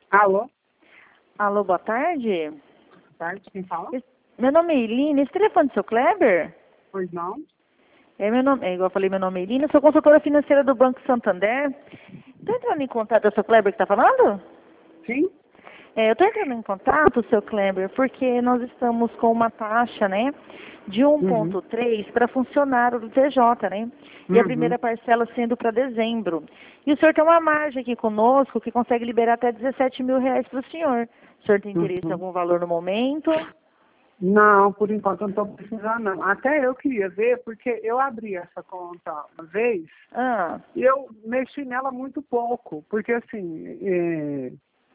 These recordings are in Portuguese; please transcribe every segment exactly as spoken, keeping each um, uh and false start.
Alô? Alô, boa tarde. Boa tarde, quem fala? Esse- Meu nome é Eline. Esse telefone é seu Kleber? Pois não? É, meu nome, é igual eu falei, meu nome é Eline. Eu sou consultora financeira do Banco Santander. Estou entrando em contato, é o seu Kleber que está falando? Sim? É, eu estou entrando em contato, seu Kleber, porque nós estamos com uma taxa, né, de um Uhum. ponto três para funcionário do T J, né? E a Uhum. primeira parcela sendo para dezembro. E o senhor tem uma margem aqui conosco que consegue liberar até dezessete mil reais para o senhor. O senhor tem interesse em Uhum. algum valor no momento? Não, por enquanto eu não estou precisando não. Até eu queria ver, porque eu abri essa conta uma vez Ah, e eu mexi nela muito pouco, porque assim, é,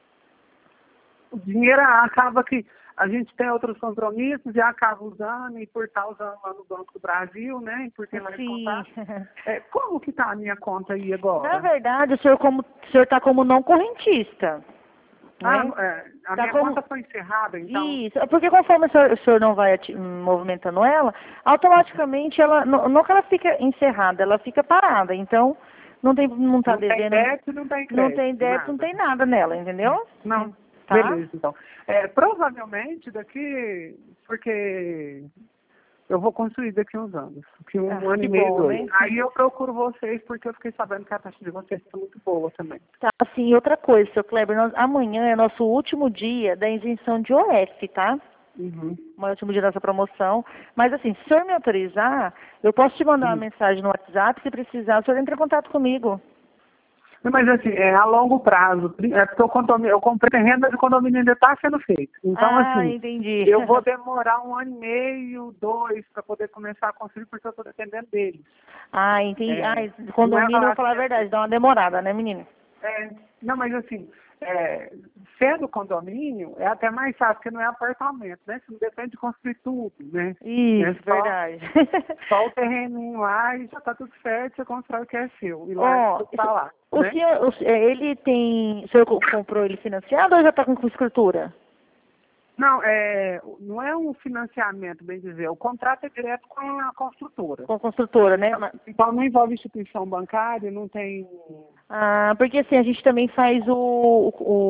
o dinheiro acaba que a gente tem outros compromissos e acaba usando, e por estar usando lá no Banco do Brasil, né, e por ter mais sim. contato. É, como que está a minha conta aí Na agora? verdade, o senhor como o senhor está como não correntista, Ah, né? é, a Tá minha como conta foi encerrada, então. isso, é porque conforme o senhor, o senhor não vai ati- movimentando ela, automaticamente ela não, não que ela fica encerrada, ela fica parada. Então não tem não está Não tem devendo, débito e não tem não crédito, tem débito, não nada. tem nada nela, entendeu? Não. Tá? Beleza, então. É, provavelmente daqui, porque eu vou construir daqui uns anos, daqui um Ah, ano que e meio, bom, dois. né? Aí eu procuro vocês porque eu fiquei sabendo que a taxa de vocês está muito boa também. Tá, assim, outra coisa, seu Kleber, nós- amanhã é nosso último dia da isenção de O F, tá? Uhum. O último dia dessa promoção. Mas assim, se o senhor me autorizar, eu posso te mandar uma Uhum. mensagem no WhatsApp, se precisar, o senhor entra em contato comigo. Não, mas assim, é a longo prazo. É porque o condomínio, eu comprei terreno, mas o condomínio ainda está sendo feito. Então, Ah, assim, entendi. eu vou demorar um ano e meio, dois, para poder começar a construir, porque eu estou dependendo deles. Ah, entendi. Ah, É, esse não é condomínio, eu vou falar falar a assim, verdade, dá uma demorada, né, menino? é, não, mas assim, é, sendo condomínio, é até mais fácil, porque não é apartamento, né? Você não depende de construir tudo, né? É Isso, só, verdade. só o terreninho lá e já tá tudo certo, você constrói o que é seu. E lá Ó, tudo tá lá, o né? senhor, o se- eh, ele tem, o senhor co- comprou ele financiado ou já está com escritura? Não, é, não é um financiamento, bem dizer, o contrato é direto com a construtora. Com construtora, né? Então, Ma- então não envolve instituição bancária, não tem. Ah, porque assim, a gente também faz o,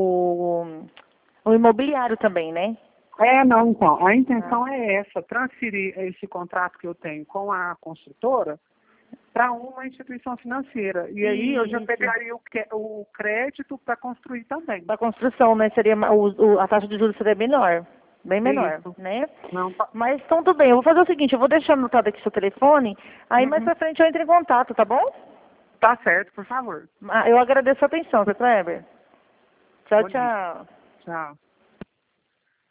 o, o imobiliário também, né? É, não, então, a Ah, intenção é essa, transferir esse contrato que eu tenho com a construtora para uma instituição financeira. E aí eu já isso. pegaria o, que- o crédito para construir também. Da construção, né? Seria, ma- o, o- a taxa de juros seria menor, bem menor, Isso. né? Não, tá. Mas então tudo bem, eu vou fazer o seguinte, eu vou deixar anotado aqui seu telefone, aí mais Uhum. pra frente eu entro em contato, tá bom? Tá certo, por favor. Ah, eu agradeço a atenção, seu Kleber. Tchau, Bom dia. tchau. Tchau.